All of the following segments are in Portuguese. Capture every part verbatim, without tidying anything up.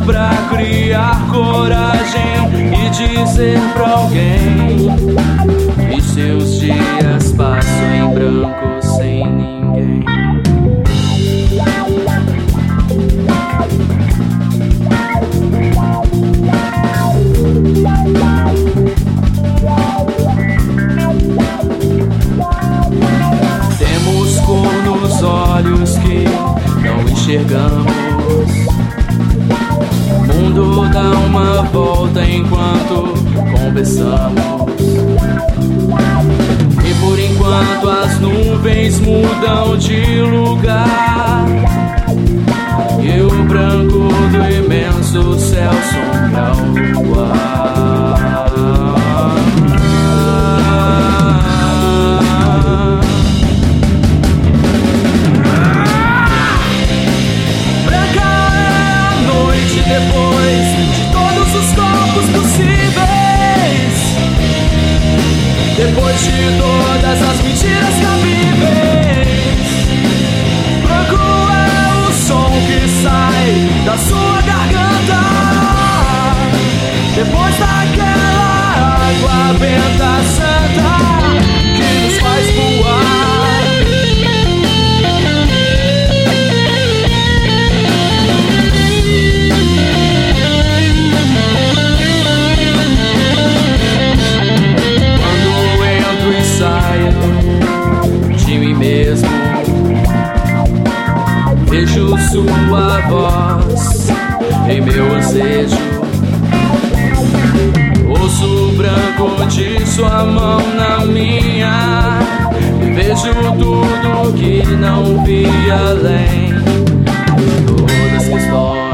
pra criar coragem e dizer pra alguém. E seus dias passam em branco sem ninguém. Temos cor nos olhos que não enxergamos. O mundo dá uma volta enquanto conversamos. E por enquanto as nuvens mudam de lugar, e o branco do imenso céu sombra o luar. Branca é a noite depois de todos os corpos possíveis, depois de todas as mentiras cabíveis. Branco é o som que sai da sua garganta, depois daquela água benta santa que nos faz voar. De mim mesmo, vejo sua voz em meu ansejo. Ouço o branco de sua mão na minha, e vejo tudo que não vi além de todas as questões.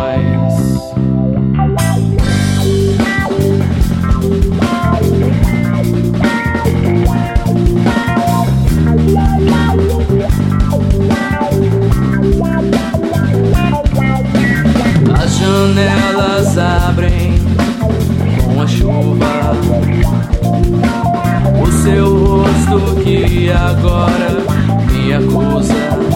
As janelas abrem com a chuva, o seu rosto que agora me acusa.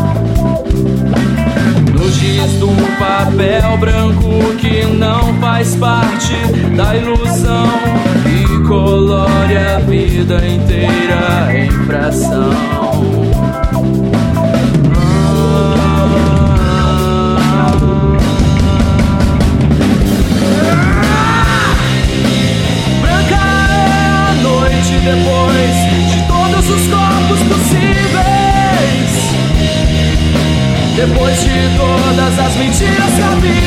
No giz do papel branco que não faz parte da ilusão, e colore a vida inteira em fração. Depois de todos os corpos possíveis, depois de todas as mentiras cabíveis.